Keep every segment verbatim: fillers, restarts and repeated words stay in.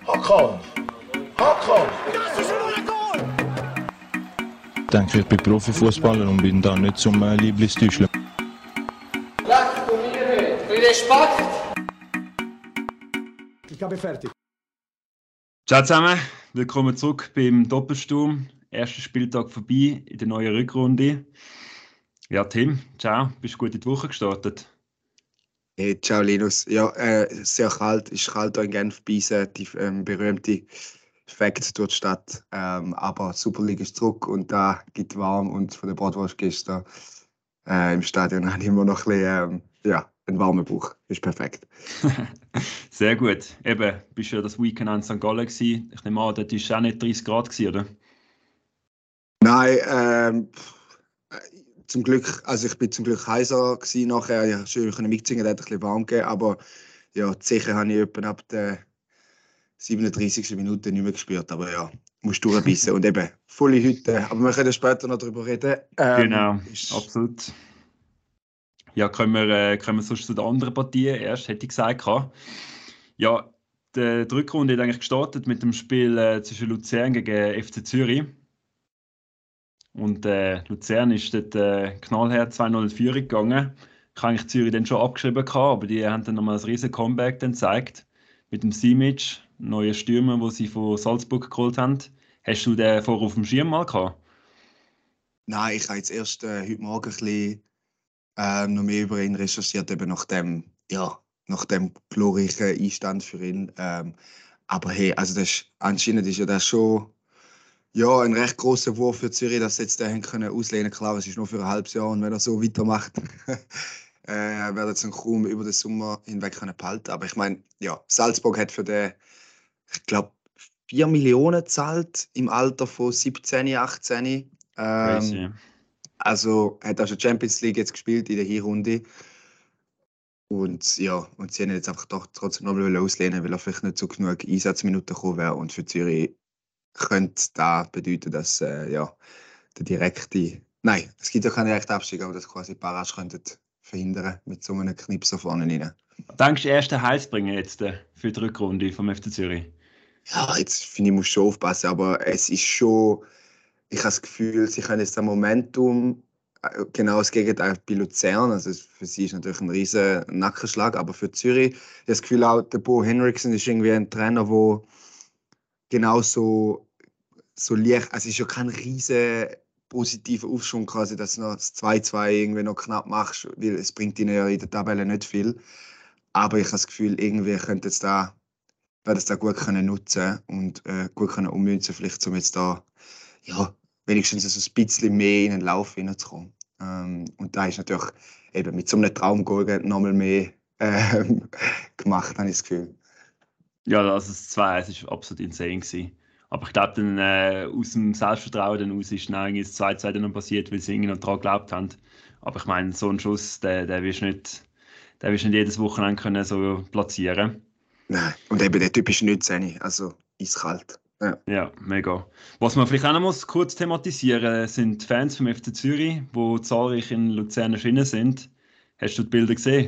Hakan! Hakan! Ich denke, ich bin Profifußballer und bin da nicht zum äh, Lieblingstäuscheln. Lasst du mir mit Respekt! Ich habe fertig. Ciao zusammen, willkommen zurück beim Doppelsturm. Erster Spieltag vorbei in der neuen Rückrunde. Ja, Tim, ciao, bist du gut in die Woche gestartet? Hey, ciao Linus. Ja, äh, sehr kalt, ist kalt hier in Genf, Bise, die ähm, berühmte Fakt durch die Stadt. Ähm, aber Super League ist zurück und da gibt warm und von der Bratwurst gestern äh, im Stadion habe ich immer noch ein bisschen, ähm, ja, einen warmen Bauch. Ist perfekt. Sehr gut. Eben, bist du ja das Weekend in Sankt Gallen gewesen. Ich nehme an, dort war es auch nicht dreißig Grad gewesen, oder? Nein, ähm, zum Glück, also ich bin zum Glück heiser gewesen nachher. Ich konnte schön mitsingen, es hat ein bisschen warm gegeben, aber ja, die Zeche habe ich etwa ab der siebenunddreißigsten Minute nicht mehr gespürt. Aber ja, musst durchbissen. Und eben, volle Hütte. Aber wir können später noch darüber reden. Ähm, Genau, ist- absolut. Ja, kommen wir, äh, kommen wir sonst zu den anderen Partien. Erst hätte ich gesagt, gehabt. Ja, die, die Rückrunde hat eigentlich gestartet mit dem Spiel äh, zwischen Luzern gegen F C Zürich. Und äh, Luzern ist dort äh, knallhart zwei null in Führung gegangen. Ich habe eigentlich Zürich dann schon abgeschrieben, gehabt, aber die haben dann nochmal ein riesen Comeback dann gezeigt. Mit dem Simic, neuen Stürmer, den sie von Salzburg geholt haben. Hast du den vorher auf dem Schirm mal gehabt? Nein, ich habe jetzt erst äh, heute Morgen ein bisschen ähm, noch mehr über ihn recherchiert, eben nach dem, ja, nach dem glorreichen Einstand für ihn. Ähm, aber hey, also das ist, anscheinend ist ja das schon ja, ein recht grosser Wurf für Zürich, dass sie jetzt den haben können auslehnen. Klar, es ist nur für ein halbes Jahr und wenn er so weitermacht, äh, werden sie ihn kaum über den Sommer hinweg können behalten. Aber ich meine, ja, Salzburg hat für den, ich glaube, vier Millionen gezahlt im Alter von siebzehn, achtzehn. Crazy. Ähm, also hat auch schon Champions League jetzt gespielt in der Hinrunde. Und ja, und sie haben ihn jetzt einfach doch trotzdem noch mal auslehnen, weil er vielleicht nicht so genug Einsatzminuten gekommen wäre. Und für Zürich könnte das bedeuten, dass äh, ja, der direkte. Nein, es gibt ja keinen direkten Abstieg, aber das quasi Barrage könnte verhindern mit so einem Knipser vorne rein. Denkst du, erster Heilsbringer jetzt äh, für die Rückrunde vom F C Zürich? Ja, jetzt finde ich, muss schon aufpassen, aber es ist schon. Ich habe das Gefühl, sie können jetzt das Momentum, äh, genau das Gegenteil bei Luzern, also für sie ist natürlich ein riesen Nackenschlag, aber für Zürich, ich habe das Gefühl auch, der Bo Henriksen ist irgendwie ein Trainer, der genau so, so leicht, also es ist ja kein riesen positiver Aufschwung quasi, dass du noch das zwei zwei irgendwie noch knapp machst, weil es bringt ihnen ja in der Tabelle nicht viel. Aber ich habe das Gefühl, irgendwie könnte es da, werden es da gut können nutzen und äh, gut können ummünzen, vielleicht um jetzt da ja, wenigstens so ein bisschen mehr in den Lauf hineinzukommen. Ähm, und da ist natürlich eben mit so einem Traumgoal noch mal mehr ähm, gemacht, habe ich das Gefühl. Ja, also das zwei eins war absolut insane gewesen. Aber ich glaube, dann äh, aus dem Selbstvertrauen dann aus ist dann irgendwie das zwei zwei dann noch passiert, weil sie irgendwie noch daran geglaubt haben. Aber ich meine, so einen Schuss, den, den wirst du nicht, den wirst du nicht jedes Wochenende können so platzieren. Nein, und eben der Typ ist neunzehn, also eiskalt. Ja. Ja, mega. Was man vielleicht auch noch muss kurz thematisieren sind die Fans vom F C Zürich, die zahlreich in Luzern erschienen sind. Hast du die Bilder gesehen?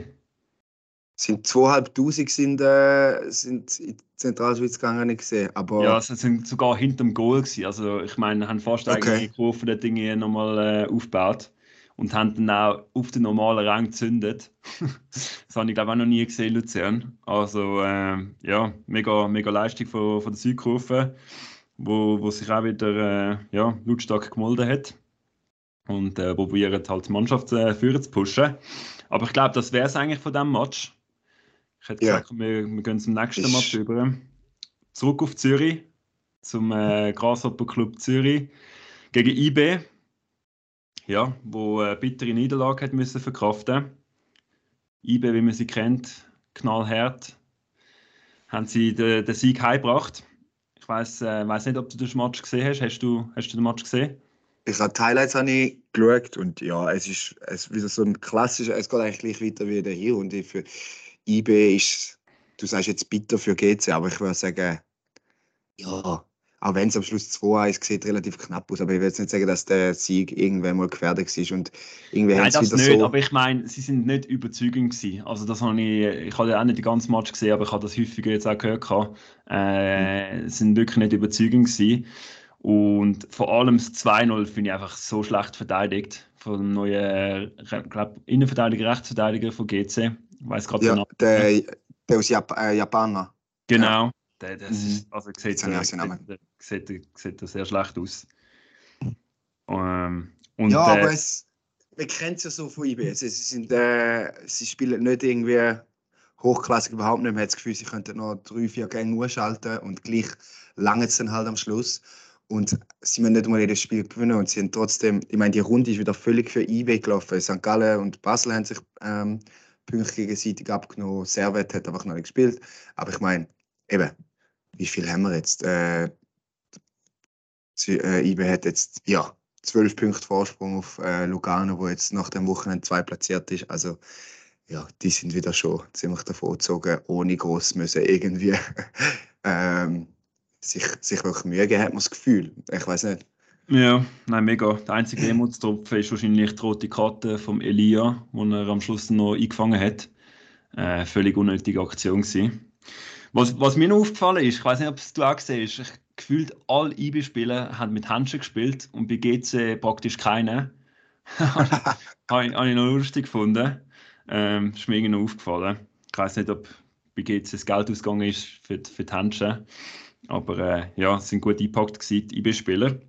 Sind zweieinhalbtausend sind, äh, sind in die Zentralschweiz gegangen, habe ich gesehen. Aber Ja, sie sind sogar hinterm Goal gewesen. Also ich meine, haben fast Okay. eigentlich die Kurve der Dinge nochmal äh, aufgebaut und haben dann auch auf den normalen Rang gezündet. Das habe ich glaube auch noch nie gesehen in Luzern. Also ähm, ja, mega, mega Leistung von, von der Südkurve, wo, wo sich auch wieder äh, ja, lautstark gemolden hat und äh, probiert halt die Mannschaft äh, führen zu pushen. Aber ich glaube, das wäre es eigentlich von diesem Match. Ich hätte Ja. gesagt, wir, wir gehen zum nächsten Ist- Match über. Zurück auf Zürich, zum äh, Grasshopper Club Zürich gegen I B, ja, wo eine bittere Niederlage hat müssen verkraften. I B, wie man sie kennt, knallhart, haben sie den, den Sieg heimgebracht. Ich weiß äh, weiss nicht, ob du den Match gesehen hast. Hast du, hast du den Match gesehen? ich habe die Highlights habe ich geschaut und ja, es ist, es ist wieder so ein klassischer, es geht eigentlich gleich weiter wie der hier und für I B ist, du sagst jetzt bitter für G C, aber ich würde sagen, ja, auch wenn es am Schluss zwei eins sieht, relativ knapp aus. Aber ich will jetzt nicht sagen, dass der Sieg irgendwann mal gefährdet war. Und irgendwie Nein, haben sie das wieder nicht, so... aber ich meine, sie sind nicht überzeugend gewesen. Also das habe ich, ich habe ja auch nicht den ganzen Match gesehen, aber ich habe das häufiger jetzt auch gehört. gehabt. Äh, sie sind wirklich nicht überzeugend gewesen. Und vor allem das zwei null finde ich einfach so schlecht verteidigt vom neuen, äh, glaub, Innenverteidiger, Rechtsverteidiger von G C. Ich weiß gerade den Ja, Namen. der, der aus Jap äh, Japaner. Genau. Der, das Mhm. ist, also sieht, Jetzt habe ich äh, auch seinen Namen. sieht, sieht, sieht, sieht sehr schlecht aus. Ähm, und Ja, äh, aber es, man kennt es ja so von I B. Sie, sie, sind, äh, sie spielen nicht irgendwie hochklassig, überhaupt nicht. Man hat das Gefühl, sie könnten noch drei, vier Gänge umschalten und gleich lange es dann halt am Schluss. Und sie müssen nicht einmal jedes Spiel gewinnen und sie haben trotzdem, ich meine, die Runde ist wieder völlig für I B gelaufen. Sankt Gallen und Basel haben sich ähm, Punkte gegenseitig abgenommen. Servet hat einfach noch nicht gespielt. Aber ich meine, eben, wie viel haben wir jetzt? Äh, sie, äh, I B hat jetzt, ja, zwölf Punkte Vorsprung auf äh, Lugano, wo jetzt nach dem Wochenende zwei platziert ist. Also ja, die sind wieder schon ziemlich davon gezogen, ohne groß müssen irgendwie ähm, sich, sich wirklich Mühe geben, hat man das Gefühl. Ich weiß nicht. ja, nein, mega. Der einzige Wermutstropfen ist wahrscheinlich die rote Karte vom Elia, die er am Schluss noch eingefangen hat. Äh, völlig unnötige Aktion gewesen. Was, was mir noch aufgefallen ist, ich weiß nicht, ob es du auch gesehen hast, ich, gefühlt alle I B-Spieler haben mit Händchen gespielt und bei G C praktisch keine. Habe ich, habe ich habe ich noch lustig gefunden. Ähm, ist mir irgendwie noch aufgefallen. Ich weiß nicht, ob bei G C das Geld ausgegangen ist für, die- für die Händchen. Aber äh, ja, es sind gut eingepackt gewesen, die I B-Spieler.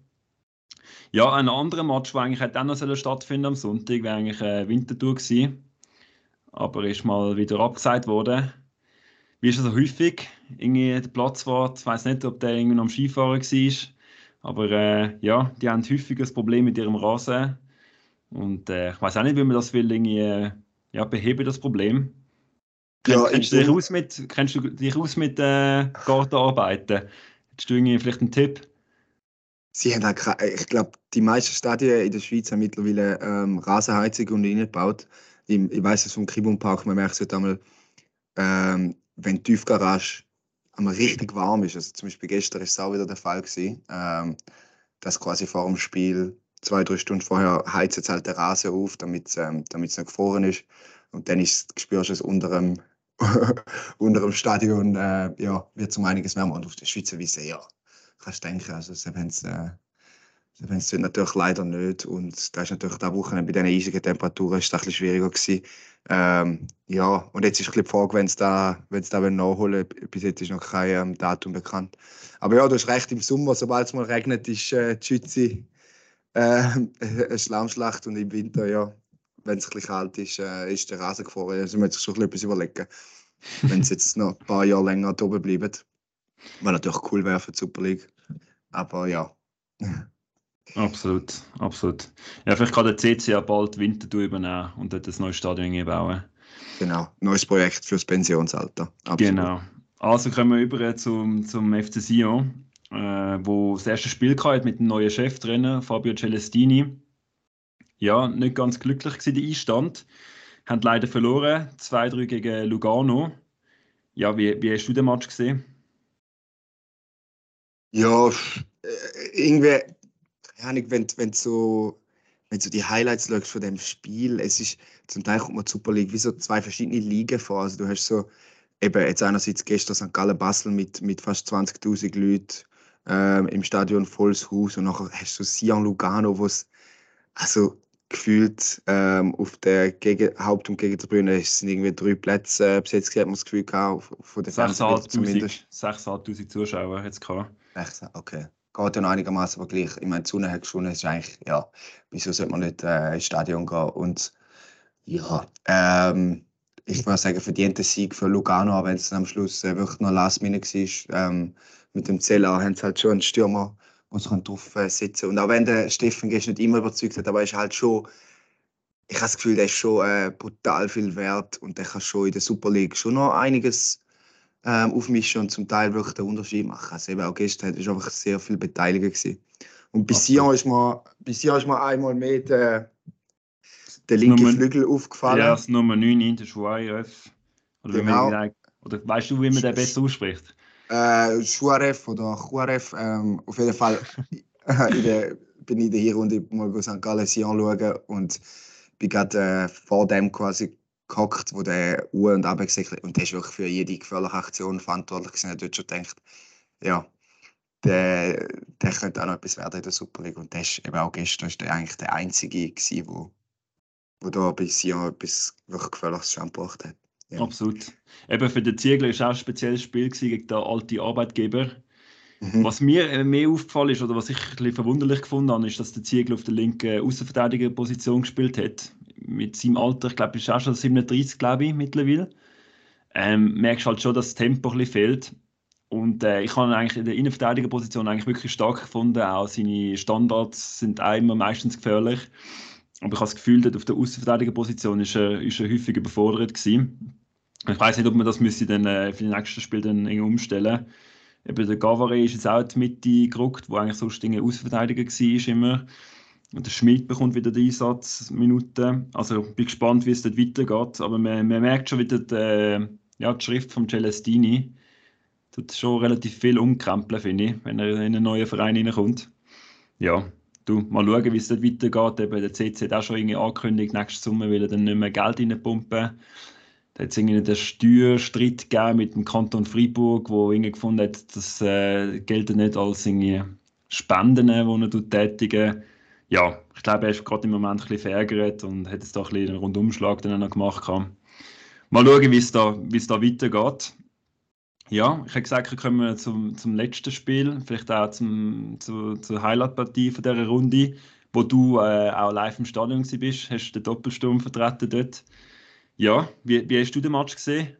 Ja, ein anderer Match, der eigentlich hätte auch noch sollen stattfinden am Sonntag, wäre eigentlich äh, Winterthur gewesen. Aber ist mal wieder abgesagt worden. Wie ist das so häufig? Irgendwie der Platzwart, ich weiß nicht, ob der irgendwie noch am Skifahren war. Aber äh, ja, die haben häufig ein Problem mit ihrem Rasen. Und äh, ich weiß auch nicht, wie man das will, irgendwie, äh, ja, beheben, das Problem. Kenn, Ja, im kennst, du dich Sommer, aus mit, kennst du dich aus mit äh, Gartenarbeiten? Hättest du irgendwie vielleicht einen Tipp? sie haben halt, keine- ich glaube, die meisten Stadien in der Schweiz haben mittlerweile ähm, Rasenheizung und reingebaut. Ich, ich weiß es vom Kribum Park, man merkt es heute einmal, ähm, wenn die Tiefgarage einmal richtig warm ist. Also zum Beispiel gestern ist es auch wieder der Fall gewesen, ähm, dass quasi vor dem Spiel zwei, drei Stunden vorher heizt jetzt halt der Rasen auf, damit es ähm, damit's nicht gefroren ist. Und dann ist, spürst du es unter dem, unter dem Stadion, äh, ja, wird es um einiges wärmer. Und auf der Schweizer Wiese, ja, kannst du denken, also sie haben es äh, sie haben es natürlich leider nicht. Und da ist natürlich diese Woche bei diesen eisigen Temperaturen ist das ein bisschen schwieriger gewesen. Ähm, ja, und jetzt ist ein bisschen die Frage, wenn es da, wenn es da nachholen wollen. Bis jetzt ist noch kein ähm, Datum bekannt. Aber ja, du hast recht, im Sommer, sobald es mal regnet, ist äh, die Schütze äh, eine Schlammschlacht. Und im Winter, ja, wenn es ein bisschen kalt ist, äh, ist der Rasen gefroren. Also man muss sich schon etwas überlegen, wenn es jetzt noch ein paar Jahre länger da oben bleibt. Was natürlich cool wäre für die Super League. Aber ja. Absolut, absolut. Ja, vielleicht kann der C C ja bald Winterthur übernehmen und dort ein neues Stadion irgendwie bauen. Genau, neues Projekt fürs Pensionsalter. Absolut. Genau. Also kommen wir über zum, zum F C Sion, äh, wo das erste Spiel hatte mit dem neuen Cheftrainer Fabio Celestini. Ja, nicht ganz glücklich war der Einstand. Haben leider verloren, zwei drei gegen Lugano. Ja, wie, wie hast du den Match gesehen? Ja, äh, irgendwie, keine Ahnung, wenn, wenn so, wenn so die Highlights schaust von dem Spiel, es ist, zum Teil kommt man die Super League wie so zwei verschiedene Ligen vor. Also du hast so, eben jetzt einerseits gestern Sankt Gallen Basel mit, mit fast zwanzigtausend Leuten ähm, im Stadion volles Haus und nachher hast du Sion Lugano, wo es also gefühlt ähm, auf der Gegen Haupt- und Gegentribüne sind irgendwie drei Plätze äh, besetzt, hat man das Gefühl gehabt, auf- von den Fernsehbildern zumindest. sechstausendfünfhundert Zuschauer hat es gehabt. Echt? Okay. Geht ja noch einigermaßen, aber gleich. Ich meine, die Sonne hat geschonnen, ist eigentlich, ja, wieso sollte man nicht äh, ins Stadion gehen? Und ja, ähm, ich würde sagen, verdienter Sieg für Lugano, aber wenn es dann am Schluss äh, wirklich noch Last Minute war, ähm, mit dem Zeller haben sie halt schon einen Stürmer, der sich drauf äh, sitzen kann. Und auch wenn der Steffen Gest nicht immer überzeugt hat, aber er ist halt schon, ich habe das Gefühl, der ist schon äh, brutal viel wert und der kann schon in der Super League schon noch einiges ähm, aufmischen und zum Teil wirklich den Unterschied machen. Also eben auch gestern war einfach sehr viel Beteiligung gewesen. Und bis Sion ist mir, bis Sion ist mir einmal mehr der, der linke Nummer- Flügel aufgefallen. Ja, das Nummer neun, der Schweiref. Oder, wie man, Genau. den- oder weißt du, wie man den besser ausspricht? Äh, Juarez oder Juarez, ähm, auf jeden Fall in der, bin ich in der Hinrunde mal Sankt Gallen anschauen und bin gerade äh, vor dem quasi gehockt, wo der U und Ab gesegelt und der ist wirklich für jede gefährliche Aktion verantwortlich gewesen. Ich habe dort schon gedacht, ja, der, der könnte auch noch etwas werden in der Super League und der ist eben auch gestern ist der eigentlich der Einzige gewesen, wo, wo da bis Jahr etwas wirklich Gefährliches schon gebracht hat. Ja. Absolut. Eben für den Ziegler war es auch ein spezielles Spiel gewesen gegen den alten Arbeitgeber. Mhm. Was mir äh, mehr aufgefallen ist, oder was ich ein bisschen verwunderlich gefunden habe, ist, dass der Ziegler auf der linken Außenverteidigerposition gespielt hat. Mit seinem Alter, ich glaube, ist auch schon siebenunddreißig, glaube ich, mittlerweile. Ähm, merkst halt schon, dass das Tempo ein bisschen fehlt. Und äh, ich habe ihn eigentlich in der Innenverteidigerposition eigentlich wirklich stark gefunden. Auch seine Standards sind auch immer meistens gefährlich. Aber ich habe das Gefühl, dass auf der Außenverteidigerposition ist er, ist er häufig überfordert gewesen. Ich weiß nicht, ob man das müsste dann, äh, für die nächsten Spiele dann irgendwie umstellen. Eben der Gavare ist jetzt auch in die Mitte gerückt, wo eigentlich sonst ein Außenverteidiger war immer. Und der Schmidt bekommt wieder die Einsatzminuten. Also ich bin gespannt, wie es dort weitergeht. Aber man, man merkt schon wieder die, äh, ja, die Schrift von Celestini. Tut schon relativ viel umkrempeln, finde ich, wenn er in einen neuen Verein reinkommt. Ja, du, mal schauen, wie es dort weitergeht. Eben, der C C hat auch schon irgendwie angekündigt, nächsten Sommer will er dann nicht mehr Geld reinpumpen. Da hat es irgendwie einen Steuerstreit gegeben mit dem Kanton Freiburg, wo irgendwie gefunden hat, das äh, gilt nicht als irgendwie Spenden, die er tätigen. Ja, ich glaube, er ist gerade im Moment ein bisschen verärgert und hat jetzt da ein bisschen einen Rundumschlag dann noch gemacht. Mal schauen, wie es da, wie es da weitergeht. Ja, ich habe gesagt, wir kommen zum, zum letzten Spiel, vielleicht auch zum, zu, zur Highlight-Partie von dieser Runde, wo du äh, auch live im Stadion warst, hast den Doppelsturm vertreten dort. Ja, wie, wie hast du den Match gesehen?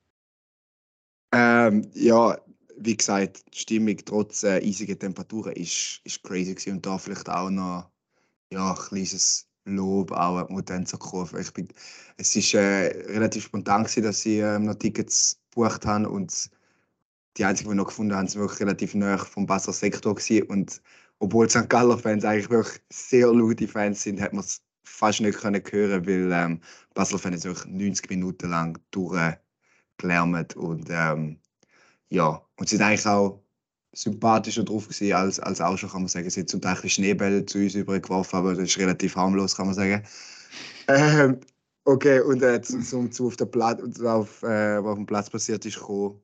Ähm, ja, wie gesagt, die Stimmung trotz äh, eisiger Temperaturen ist, ist crazy gewesen. Und da vielleicht auch noch ja, ein kleines Lob auch an die Mutanzerkurve. Ich bin, es war äh, relativ spontan gewesen, dass ich äh, noch Tickets gebucht habe und die einzigen, die ich noch gefunden habe, sind wirklich relativ nahe vom Basler Sektor gewesen. Und obwohl Sankt Galler Fans eigentlich wirklich sehr laute Fans sind, hat man es fast nicht können hören, weil ähm, Basler Fans wirklich neunzig Minuten lang durchgelärmt und ähm, ja, und sie sind eigentlich auch sympathischer drauf gewesen als, als auch schon, kann man sagen. Sie haben zum Teil Schneebälle zu uns übergeworfen, aber das ist relativ harmlos, kann man sagen. Ähm, okay, und äh, zu, zu, zu auf der Platz, auf, äh, was auf dem Platz passiert ist, gekommen.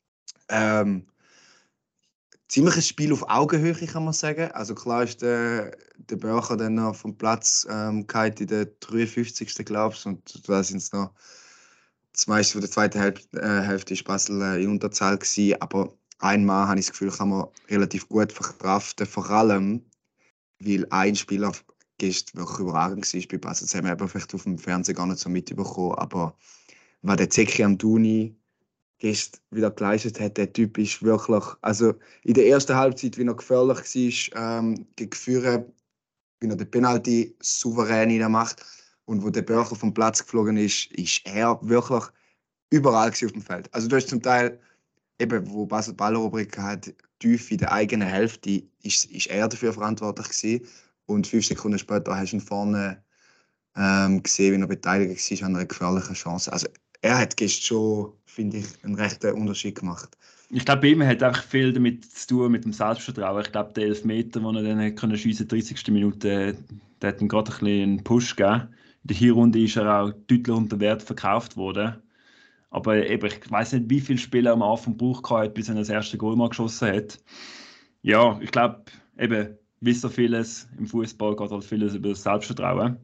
Ähm, ziemliches Spiel auf Augenhöhe, kann man sagen. Also klar ist der, der Börcher dann noch vom Platz ähm, gehalten in der dreiundfünfzigsten glaube ich, und da sind es noch das meiste von der zweiten Hälfte, äh, Hälfte ist Basel äh, in Unterzahl gewesen, aber einmal habe ich das Gefühl, kann man relativ gut verkraften, vor allem, weil ein Spieler gestern wirklich überragend war bei Basel. Das haben wir eben vielleicht auf dem Fernsehen gar nicht so mitbekommen, aber was der Zeki Amdouni gestern wieder geleistet hat, der Typ ist wirklich, also in der ersten Halbzeit, wie er gefährlich war, ähm, gegen Führer, wie er den Penalty souverän macht und wo der Börcher vom Platz geflogen ist, ist er wirklich überall auf dem Feld. Also du hast zum Teil, eben, wo Basel Balleroberung hat, tief in der eigenen Hälfte, ist, ist er dafür verantwortlich gewesen. Und fünf Sekunden später hast du ihn vorne ähm, gesehen, wie er beteiligt war an einer gefährlichen Chance. Also er hat gestern schon, finde ich, einen rechten Unterschied gemacht. Ich glaube, bei ihm hat einfach viel damit zu tun, mit dem Selbstvertrauen. Ich glaube, der Elfmeter, den er dann können schiessen, in der dreißigsten Minute, der hat ihm gerade ein bisschen einen Push gegeben. In der Hinrunde ist er auch deutlich unter Wert verkauft worden. Aber eben, ich weiß nicht, wie viele Spieler am Anfang gebraucht hat, bis er das erste Goal mal geschossen hat. Ja, ich glaube, eben, wie so vieles im Fußball geht halt vieles über das Selbstvertrauen.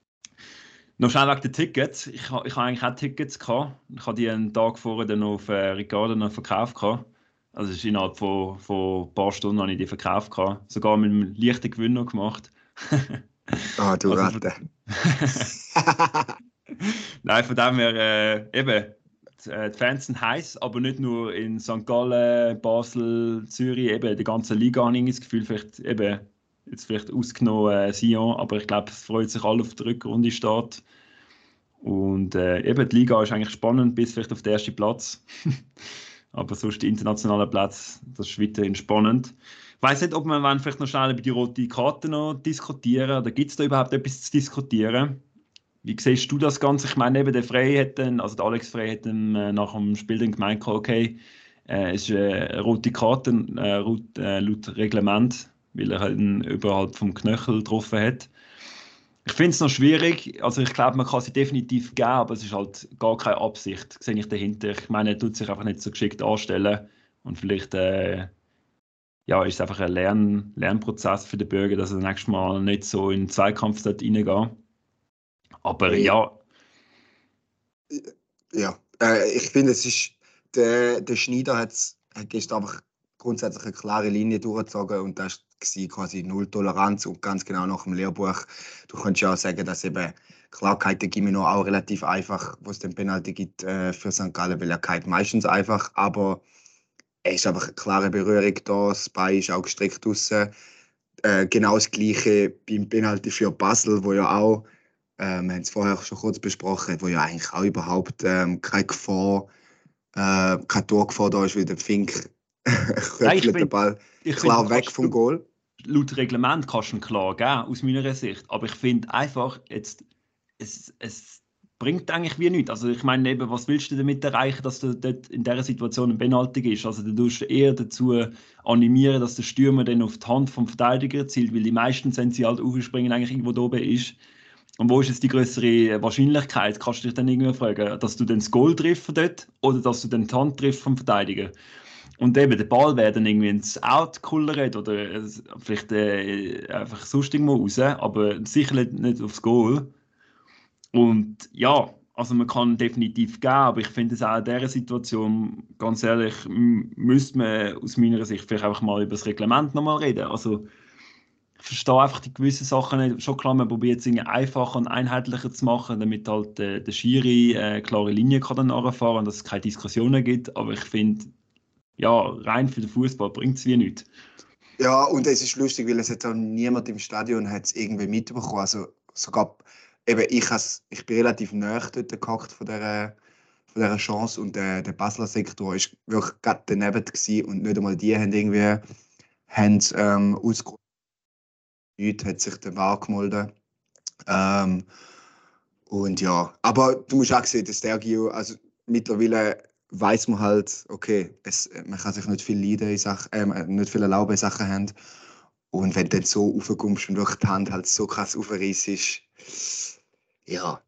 Noch schnell wegen den Tickets. Ich, ich habe eigentlich auch Tickets gehabt. Ich habe die einen Tag vorher dann auf äh, Ricardo noch verkauft gehabt. Also ist innerhalb von, von ein paar Stunden habe ich die verkauft gehabt. Sogar mit einem leichten Gewinn noch gemacht. Ah, oh, du also, Ratte. Nein, von dem her, äh, eben, die Fans sind heiß, aber nicht nur in Sankt Gallen, Basel, Zürich, eben die ganze Liga habe ich das Gefühl, vielleicht eben, jetzt vielleicht ausgenommen äh, Sion, aber ich glaube, es freut sich alle auf die Rückrunde Start. Und äh, eben, die Liga ist eigentlich spannend, bis vielleicht auf den ersten Platz. Aber sonst die internationalen Plätze, das ist weiterhin spannend. Ich weiss nicht, ob wir vielleicht noch schnell über die rote Karte noch diskutieren, oder gibt es da überhaupt etwas zu diskutieren? Wie siehst du das Ganze? Ich meine, eben der Frey hat dann, also der Alex Frey hat dann äh, nach dem Spiel dann gemeint, okay, äh, ist äh, eine rote Karte äh, laut, äh, laut Reglement, weil er halt ihn überhalb vom Knöchel getroffen hat. Ich finde es noch schwierig, also ich glaube, man kann sie definitiv geben, aber es ist halt gar keine Absicht, sehe ich dahinter. Ich meine, er tut sich einfach nicht so geschickt anstellen und vielleicht äh, ja, ist es einfach ein Lern Lernprozess für den Bürger, dass er nächstes Mal nicht so in den Zweikampf reingehen. Aber Hey. ja, Ja, äh, ich finde, es ist, der, der Schneider hat's- hat gestern einfach grundsätzlich eine klare Linie durchgezogen und das war quasi Null Toleranz und ganz genau nach dem Lehrbuch. Du könntest ja auch sagen, dass eben Klarkeiten gibt mir noch auch relativ einfach, wo es den Penalty gibt äh, für Sankt Gallen, weil er kite meistens einfach, aber es ist einfach eine klare Berührung da, das Bein ist auch gestreckt draussen. Äh, genau das Gleiche beim Penalty für Basel, wo ja auch, äh, wir haben es vorher schon kurz besprochen, wo ja eigentlich auch überhaupt ähm, keine Gefahr, äh, keine Torgefahr da ist, weil der Fink Nein, ich köpfelt den find- Ball ich klar finde, weg vom Goal. laut Reglement kannst du ihn klar geben, aus meiner Sicht. Aber ich finde einfach, jetzt, es, es bringt eigentlich wie nichts. Also ich meine eben, was willst du damit erreichen, dass du dort in dieser Situation ein Penalty ist? Also du tust eher dazu animieren, dass der Stürmer dann auf die Hand vom Verteidiger zielt, weil die meisten, wenn sie halt aufspringen, eigentlich irgendwo da oben ist. Und wo ist jetzt die größere Wahrscheinlichkeit, kannst du dich dann irgendwie fragen, dass du dann das Goal triffst dort oder dass du dann die Hand triffst vom Verteidiger? Und eben, der Ball wäre dann irgendwie ins Out kullert oder äh, vielleicht äh, einfach sonst irgendwo raus, aber sicher nicht, nicht aufs Goal. Und ja, also man kann definitiv geben, aber ich finde es auch in dieser Situation, ganz ehrlich, m- müsste man aus meiner Sicht vielleicht einfach mal über das Reglement nochmal reden. Also ich verstehe einfach die gewissen Sachen nicht. Schon klar, man probiert es irgendwie einfacher und einheitlicher zu machen, damit halt äh, der Schiri äh, eine klare Linie kann dann nachfahren und dass es keine Diskussionen gibt. Aber ich finde, ja, rein für den Fußball bringt es wie nichts. Ja, und es ist lustig, weil es hat auch niemand im Stadion hat's irgendwie mitbekommen. Also sogar, eben, ich, has, ich bin relativ nahe dort gehockt von dieser, von dieser Chance und der, der Basler Sektor ist wirklich gerade daneben gewesen und nicht einmal die haben irgendwie haben, ähm, ausgerufen. Nichts hat sich dann wahrgemeldet. Ähm, und ja, aber du musst auch sehen, dass der Gio, also mittlerweile weiß man halt, okay, es, man kann sich nicht viel leiden in Sachen, äh, nicht viel erlauben in Sachen Hand. Und wenn du dann so raufkommst und wirklich die Hand halt so krass aufreißt, ist, ja,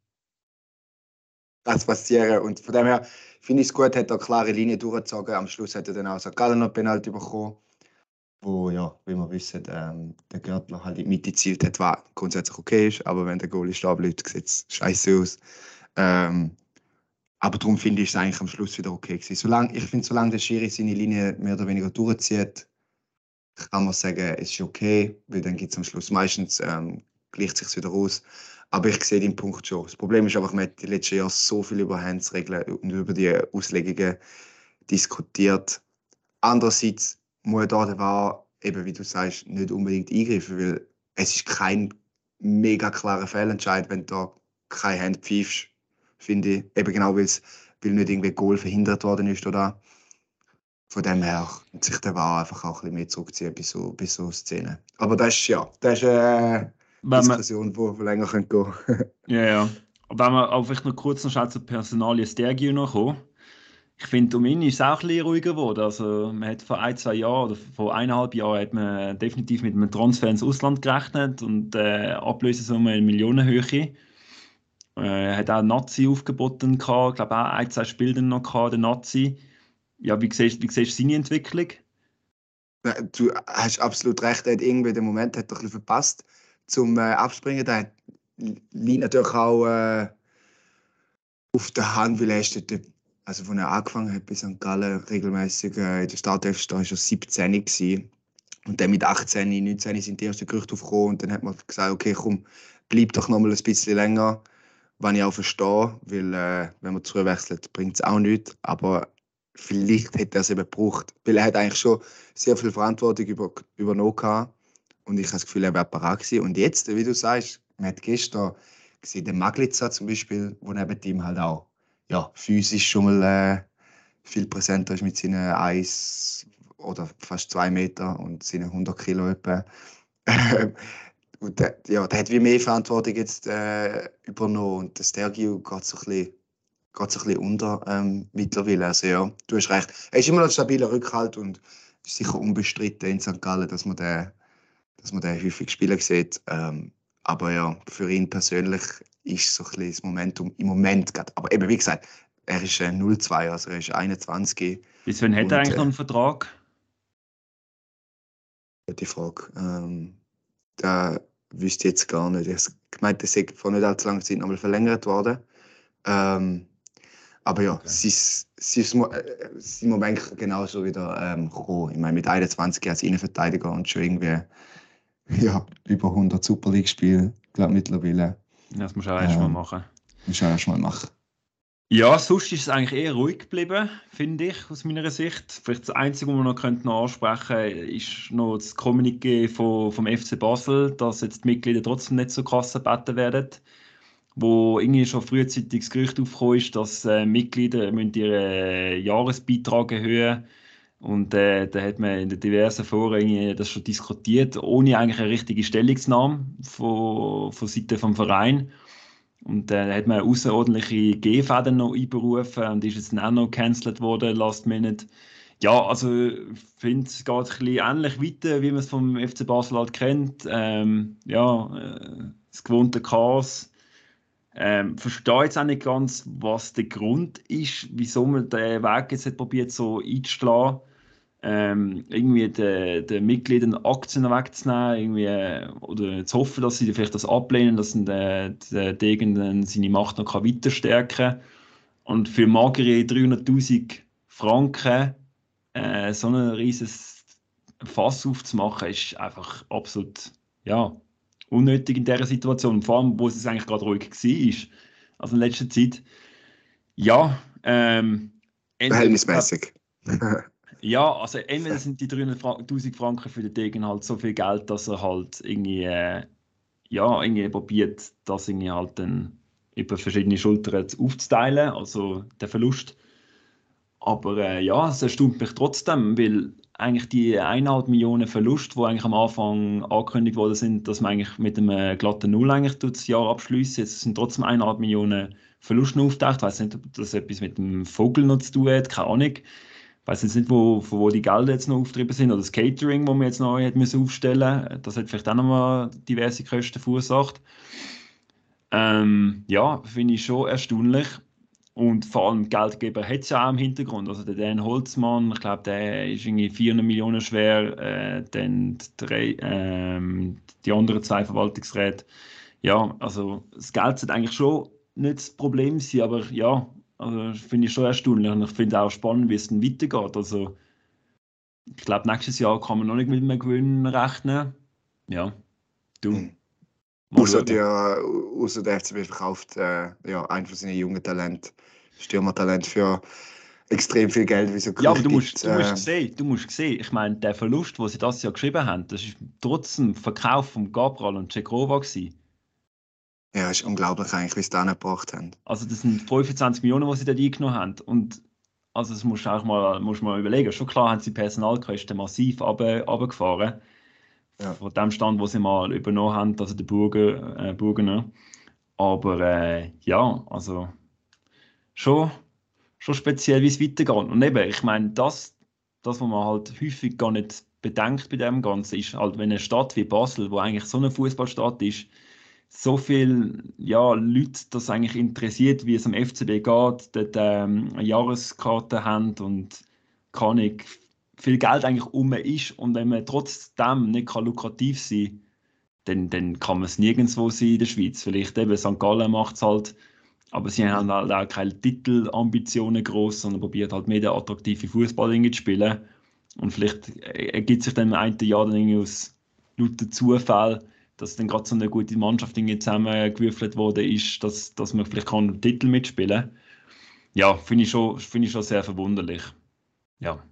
das passieren. Und von dem her finde ich es gut, hat er eine klare Linie durchgezogen. Am Schluss hat er dann auch Sankt Gallen noch Penalty bekommen, wo, ja, wie wir wissen, ähm, der Görtler halt in die Mitte gezielt hat, was grundsätzlich okay ist. Aber wenn der Goalie stehen bleibt, sieht es scheiße aus. Ähm, aber darum finde ich es eigentlich am Schluss wieder okay gewesen. Solange, ich finde, solange der Schiri seine Linie mehr oder weniger durchzieht, kann man sagen, es ist okay, weil dann gibt es am Schluss meistens, ähm, gleicht sich wieder aus. Aber ich sehe den Punkt schon. Das Problem ist einfach, man hat die letzten Jahre so viel über Handsregeln und über die Auslegungen diskutiert. Andererseits muss da der war, eben wie du sagst, nicht unbedingt eingreifen, weil es ist kein mega klarer Fehlentscheid, wenn du da keine Hand pfeifst, finde ich. Eben genau, weil's, weil nicht irgendwie Goal verhindert worden ist oder von dem her hat sich der war einfach auch ein bisschen mehr zurückziehen bei so, bei so Szenen. Aber das ist ja, das ist eine Wenn man, Diskussion, die länger gehen könnte. ja, ja. Aber wenn wir auch vielleicht noch kurz noch schnell zur Personalie Stergiou noch kommen. Ich finde, um ihn ist es auch ein bisschen ruhiger geworden. Also, man hat vor ein, zwei Jahren oder vor eineinhalb Jahren hat man definitiv mit einem Transfer ins Ausland gerechnet und äh, Ablösesumme in Millionenhöhe. Äh, hat auch Nazi aufgeboten, gehabt. Ich glaube auch ein, zwei Spiele dann noch gehabt, der Nazi. Ja, wie siehst, wie siehst du seine Entwicklung? Du hast absolut recht, er hat irgendwie den Moment hat er ein bisschen verpasst zum äh, Abspringen. Der liegt natürlich auch äh, auf der Hand, weil er ist dort, also von er angefangen hat bis Sankt Gallen regelmäßig äh, in der Startelf, da war er siebzehn gewesen. Und dann mit achtzehn, neunzehn sind die ersten Gerüchte aufgekommen und dann hat man gesagt, okay, komm, bleib doch noch mal ein bisschen länger, was ich auch verstehe, weil äh, wenn man zurückwechselt, bringt es auch nichts, aber vielleicht hätte er es eben gebraucht, weil er hat eigentlich schon sehr viel Verantwortung über, übernommen gehabt. Und ich habe das Gefühl, er wäre parat gewesen. Und jetzt, wie du sagst, man hat gestern gesehen, den Maglica zum Beispiel, wo neben ihm halt auch ja, physisch schon mal äh, viel präsenter ist mit seinen eins oder fast zwei Meter und seinen hundert Kilo etwa. Und der, ja, der hat wie mehr Verantwortung jetzt äh, übernommen und der Stergiou geht so ein bisschen geht so ein bisschen unter ähm, mittlerweile. Also ja, du hast recht. Er ist immer noch ein stabiler Rückhalt und ist sicher unbestritten in Sankt Gallen, dass man den, dass man den häufig spielen sieht. Ähm, aber ja, für ihn persönlich ist so ein bisschen das Momentum im Moment gerade. Aber eben, wie gesagt, er ist äh, null zwei, also er ist einundzwanzig. Bis wann hat er Und, eigentlich äh, noch einen Vertrag? Die Frage. Ähm, da wüsste ich jetzt gar nicht. Ich habe gemeint, das ist vor nicht allzu langer Zeit nochmal verlängert worden. Ähm, aber ja, Okay. sein, sein, Mo- äh, sein Moment kann genauso wieder ähm, kommen. Ich meine, mit einundzwanzig als Innenverteidiger und schon irgendwie ja, über hundert Super League-Spiele, glaube mittlerweile. Das musst du auch erst mal Ähm, machen. muss ich auch erst mal machen. Ja, sonst ist es eigentlich eher ruhig geblieben, finde ich, aus meiner Sicht. Vielleicht das Einzige, was wir noch, könnten noch ansprechen könnten, ist noch das Kommuniqué von, vom F C Basel, dass jetzt die Mitglieder trotzdem nicht so krass gebeten werden. Wo irgendwie schon frühzeitig das Gerücht aufgekommen ist, dass äh, Mitglieder müssen ihren Jahresbeitrag erhöhen. Und äh, da hat man in den diversen Foren irgendwie das schon diskutiert, ohne eigentlich eine richtige Stellungnahme von, von Seiten des Vereins. Und äh, da hat man außerordentliche Gehfäden noch einberufen und ist jetzt dann auch noch gecancelt worden, last minute. Ja, also ich finde, es geht ein bisschen ähnlich weiter, wie man es vom F C Basel halt kennt. Ähm, ja, äh, das gewohnte Chaos. Ähm, verstehe jetzt auch nicht ganz, was der Grund ist, wieso man den Weg jetzt hat probiert so einzuschlagen. Ähm, irgendwie den, den Mitgliedern Aktien wegzunehmen, irgendwie, äh, oder zu hoffen, dass sie vielleicht das ablehnen, dass der, der Degen dann seine Macht noch kann weiter stärken kann. Und für magere dreihunderttausend Franken äh, so ein riesiges Fass aufzumachen, ist einfach absolut ja, unnötig in dieser Situation. Vor allem, wo es eigentlich gerade ruhig war, also in letzter Zeit. Ja, ähm, entweder- Verhältnismäßig. ja, also entweder sind die dreihunderttausend Franken für den Degen halt so viel Geld, dass er halt irgendwie, äh, ja, irgendwie probiert, das irgendwie halt dann über verschiedene Schultern aufzuteilen, also der Verlust. Aber äh, ja, es erstaunt mich trotzdem, weil eigentlich die eineinhalb Millionen Verlust, die eigentlich am Anfang angekündigt worden sind, dass man eigentlich mit einem glatten Null eigentlich das Jahr abschließen. Jetzt sind trotzdem eineinhalb Millionen Verlust noch auftaucht. Ich weiß nicht, ob das etwas mit dem Vogel noch zu tun hat, keine Ahnung. Ich weiß jetzt nicht, wo, von wo die Gelder jetzt noch aufgetrieben sind oder das Catering, das man jetzt noch hat müssen aufstellen. Das hat vielleicht auch nochmal diverse Kosten verursacht. Ähm, ja, finde ich schon erstaunlich. Und vor allem Geldgeber hat es ja auch im Hintergrund. Also der Dan Holzmann, ich glaube, der ist irgendwie vierhundert Millionen schwer. Äh, dann die, drei, ähm, die anderen zwei Verwaltungsräte. Ja, also das Geld sollte eigentlich schon nicht das Problem sein, aber ja, also finde ich schon erstaunlich. Und ich finde auch spannend, wie es dann weitergeht. Also ich glaube, nächstes Jahr kann man noch nicht mit einem Gewinn rechnen. Ja, du. Hm. Mal Außer schauen. der, außer der F C B verkauft äh, ja, einen von seinen jungen Talenten, Stürmertalent, für extrem viel Geld, wie so Ja, aber du Gerüchte musst, gibt. du musst Äh, sehen, du musst sehen, ich meine, der Verlust, den sie das Jahr geschrieben haben, das ist trotzdem Verkauf von Gabral und Cekrova gewesen. ja, ist unglaublich eigentlich, wie sie das gebracht haben. Also das sind fünfundzwanzig Millionen, die sie dort eingenommen haben. Und also das musst du auch mal, musst du mal überlegen. Schon klar haben sie die Personalkosten massiv runter- runtergefahren. Ja. Von dem Stand, wo sie mal übernommen haben, also der Burger, äh, Burgener. Aber äh, ja, also schon, schon speziell, wie es weitergeht. Und eben, ich meine, das, das, was man halt häufig gar nicht bedenkt bei dem Ganzen, ist halt, wenn eine Stadt wie Basel, wo eigentlich so eine Fußballstadt ist, so viele ja, Leute das eigentlich interessiert, wie es am F C B geht, dort ähm, eine Jahreskarte haben und kann ich viel Geld eigentlich um ist und wenn man trotzdem nicht kann lukrativ sein kann, dann, dann kann man es nirgendwo sein in der Schweiz. Vielleicht eben Sankt Gallen macht es halt, aber sie haben halt auch keine Titelambitionen groß, sondern probiert halt mehr den attraktiven Fußball zu spielen. Und vielleicht ergibt sich dann im einen Jahr dann irgendwie aus lauter Zufall, dass dann gerade so eine gute Mannschaft irgendwie zusammengewürfelt worden ist, dass, dass man vielleicht kann einen Titel mitspielen kann. Ja, finde ich, schon, find ich schon sehr verwunderlich. Ja.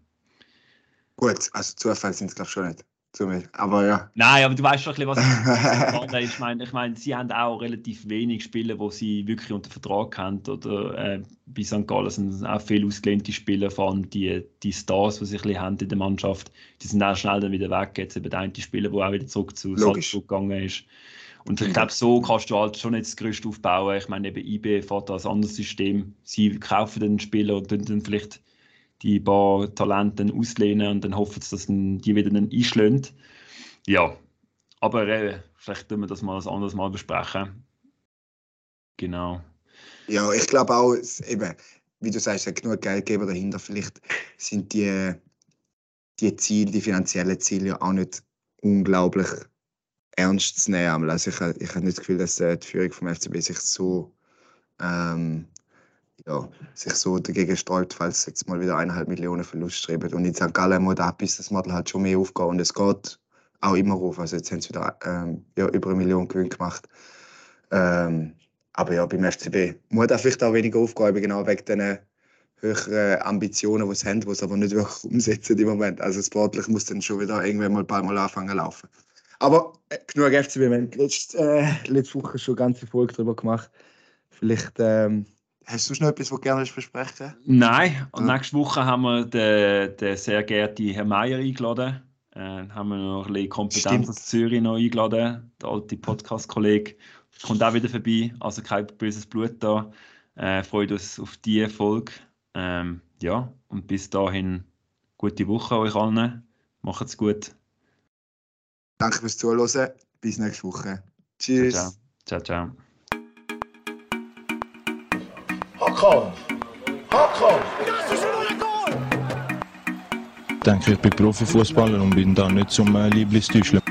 Gut, also Zufall sind es glaube ich schon nicht. Zu mir. Aber ja. Nein, aber du weißt schon ein bisschen, was ich meine. Ich meine, ich meine, sie haben auch relativ wenig Spieler, die sie wirklich unter Vertrag haben. Oder äh, bei Sankt Gallen sind auch viele ausgelehnte Spieler, vor allem die, die Stars, die sie ein bisschen haben in der Mannschaft. Die sind auch schnell dann wieder weg. Jetzt eben der eine Spieler, der auch wieder zurück zu Logisch. Salzburg gegangen ist. Und ich glaube, so kannst du halt schon nicht das Gerüst aufbauen. Ich meine, eben I B fährt als anderes System. Sie kaufen den Spieler und dann vielleicht die paar Talente auslehnen und dann hoffen sie, dass die wieder einschlagen. Ja, aber äh, vielleicht können wir das mal ein anderes Mal besprechen. Genau. Ja, ich glaube auch, es, eben, wie du sagst, es hat genug Geldgeber dahinter. Vielleicht sind die, die Ziele, die finanziellen Ziele ja auch nicht unglaublich ernst zu nehmen. Also ich, ich habe nicht das Gefühl, dass äh, die Führung vom F C B sich so, ähm, ja, sich so dagegen sträubt, falls jetzt mal wieder eineinhalb Millionen Verlust schreiben. Und in Sankt Gallen muss das Modell halt schon mehr aufgehen und es geht auch immer auf. Also jetzt haben sie wieder ähm, ja, über eine Million Gewinn gemacht. Ähm, aber ja, beim F C B muss da vielleicht auch weniger aufgehen, genau wegen diesen höheren Ambitionen, die sie haben, die sie aber nicht wirklich umsetzen im Moment. Also sportlich muss dann schon wieder irgendwann mal bald mal anfangen zu laufen. Aber äh, genug F C B, wir haben letzte, äh, letzte Woche schon eine ganze Folge darüber gemacht. Vielleicht ähm, hast du noch etwas, was du gerne besprechen willst? Nein, und Ja. nächste Woche haben wir den, den sehr geehrten Herrn Meier eingeladen. Äh, haben wir noch ein bisschen Kompetenz Stimmt. aus Zürich noch eingeladen. Der alte Podcast-Kollege kommt auch wieder vorbei. Also kein böses Blut da. Äh, freut uns auf diese Folge. Ähm, ja, und bis dahin gute Woche euch allen. Macht's gut. Danke fürs Zuhören. Bis nächste Woche. Ciao, Tschüss. ciao. Ciao, ciao. Hakan! Hakan! Ich denke, ich bin Profifußballer und bin da nicht zum äh, Lieblingstäuscheln.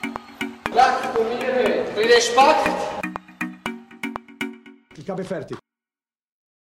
Lasst du mir nicht. Respekt! Ich habe fertig.